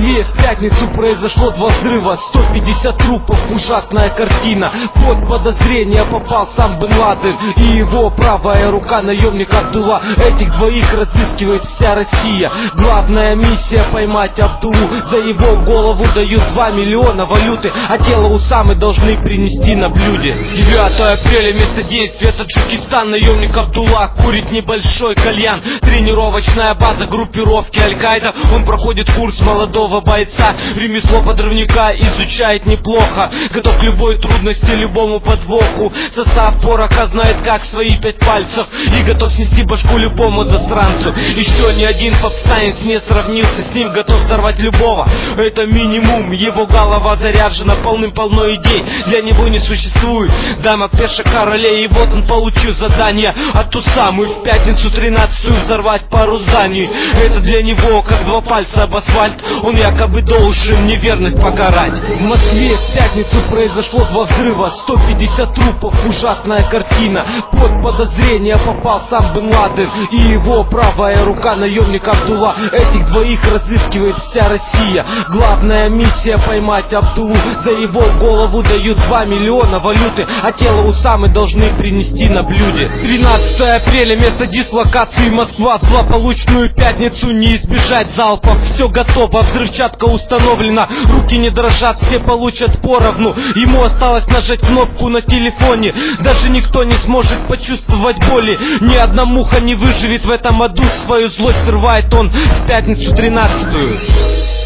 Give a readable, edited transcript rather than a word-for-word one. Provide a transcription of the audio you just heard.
Москве в пятницу произошло 2 взрыва, 150 трупов, ужасная картина. Под подозрение попал сам Бен Ладен и его правая рука, наемник Абдулла. Этих двоих разыскивает вся Россия. Главная миссия — поймать Абдуллу. За его голову дают 2 миллиона валюты, а тело Усамы должны принести на блюде. 9 апреля, место действия Таджикистан. Наемник Абдулла курит небольшой кальян. Тренировочная база группировки Аль-Каида. Он проходит курс молодого бойца, ремесло подрывника изучает неплохо, готов к любой трудности, любому подвоху. Состав пороха знает как свои 5 пальцев и готов снести башку любому засранцу. Еще ни один повстанец не сравнился с ним, готов взорвать любого. Это минимум, его голова заряжена полным-полно идей. Для него не существует дамок, пешек, королей. И вот он получил задание от Усамы в пятницу 13-ю взорвать пару зданий. Это для него как 2 пальца об асфальт. Он якобы должен неверных покарать. В Москве в пятницу произошло 2 взрыва, 150 трупов, ужасная картина. Под подозрение попал сам Бен Ладен и его правая рука, наемник Абдулла. Этих двоих разыскивает вся Россия. Главная миссия — поймать Абдуллу. За его голову дают 2 миллиона валюты, а тело Усамы должны принести на блюде. 13 апреля, место дислокации Москва. В злополучную пятницу не избежать залпов. Все готово, взрывчатка установлена, руки не дрожат, все получат поровну. Ему осталось нажать кнопку на телефоне. Даже никто не сможет почувствовать боли. Ни одна муха не выживет в этом аду. Свою злость срывает он в пятницу 13-ю.